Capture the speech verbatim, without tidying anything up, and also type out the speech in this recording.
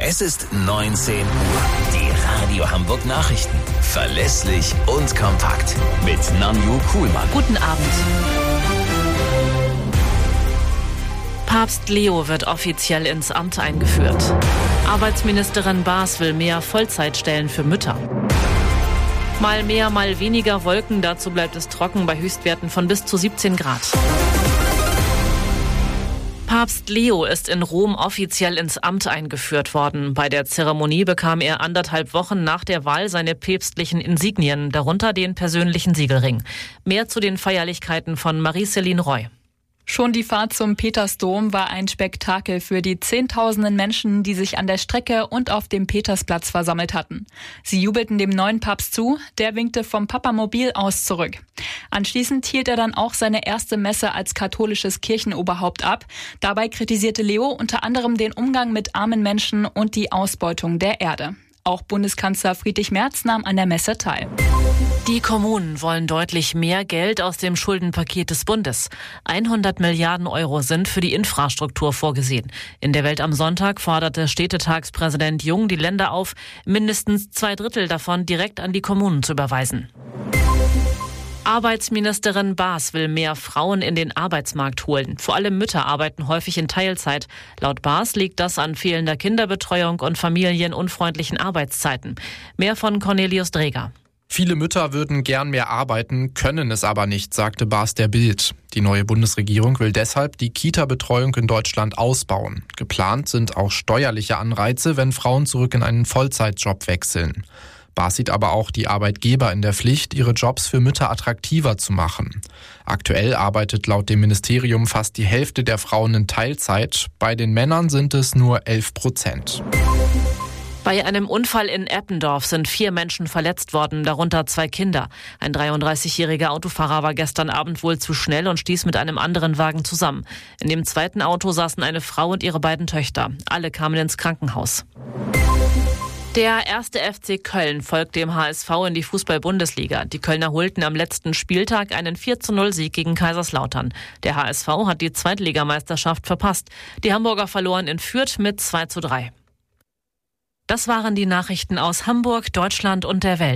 Es ist neunzehn Uhr. Die Radio Hamburg Nachrichten. Verlässlich und kompakt. Mit Nanju Kuhlmann. Guten Abend. Papst Leo wird offiziell ins Amt eingeführt. Arbeitsministerin Baas will mehr Vollzeitstellen für Mütter. Mal mehr, mal weniger Wolken, dazu bleibt es trocken bei Höchstwerten von bis zu siebzehn Grad. Papst Leo ist in Rom offiziell ins Amt eingeführt worden. Bei der Zeremonie bekam er anderthalb Wochen nach der Wahl seine päpstlichen Insignien, darunter den persönlichen Siegelring. Mehr zu den Feierlichkeiten von Marie-Céline Roy. Schon die Fahrt zum Petersdom war ein Spektakel für die Zehntausenden Menschen, die sich an der Strecke und auf dem Petersplatz versammelt hatten. Sie jubelten dem neuen Papst zu, der winkte vom Papamobil aus zurück. Anschließend hielt er dann auch seine erste Messe als katholisches Kirchenoberhaupt ab. Dabei kritisierte Leo unter anderem den Umgang mit armen Menschen und die Ausbeutung der Erde. Auch Bundeskanzler Friedrich Merz nahm an der Messe teil. Die Kommunen wollen deutlich mehr Geld aus dem Schuldenpaket des Bundes. hundert Milliarden Euro sind für die Infrastruktur vorgesehen. In der Welt am Sonntag forderte Städtetagspräsident Jung die Länder auf, mindestens zwei Drittel davon direkt an die Kommunen zu überweisen. Arbeitsministerin Baas will mehr Frauen in den Arbeitsmarkt holen. Vor allem Mütter arbeiten häufig in Teilzeit. Laut Baas liegt das an fehlender Kinderbetreuung und familienunfreundlichen Arbeitszeiten. Mehr von Cornelius Dreger. Viele Mütter würden gern mehr arbeiten, können es aber nicht, sagte Baas der Bild. Die neue Bundesregierung will deshalb die Kita-Betreuung in Deutschland ausbauen. Geplant sind auch steuerliche Anreize, wenn Frauen zurück in einen Vollzeitjob wechseln. Baas sieht aber auch die Arbeitgeber in der Pflicht, ihre Jobs für Mütter attraktiver zu machen. Aktuell arbeitet laut dem Ministerium fast die Hälfte der Frauen in Teilzeit. Bei den Männern sind es nur elf Prozent. Bei einem Unfall in Eppendorf sind vier Menschen verletzt worden, darunter zwei Kinder. Ein dreiunddreißigjähriger Autofahrer war gestern Abend wohl zu schnell und stieß mit einem anderen Wagen zusammen. In dem zweiten Auto saßen eine Frau und ihre beiden Töchter. Alle kamen ins Krankenhaus. Der erste F C Köln folgt dem H S V in die Fußball-Bundesliga. Die Kölner holten am letzten Spieltag einen vier zu null Sieg gegen Kaiserslautern. Der H S V hat die Zweitligameisterschaft verpasst. Die Hamburger verloren in Fürth mit zwei zu drei. Das waren die Nachrichten aus Hamburg, Deutschland und der Welt.